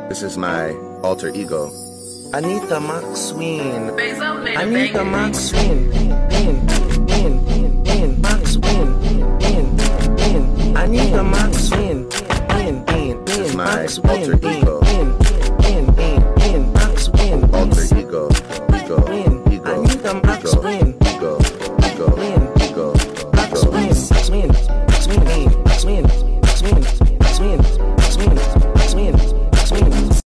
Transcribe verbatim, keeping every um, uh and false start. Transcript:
This is my alter ego. Anita Maxwin. Anita Maxwin. In, in, in, in, Maxwin. In, in, Anita Maxwin. In, in, in, this is my alter ego. In, in, in.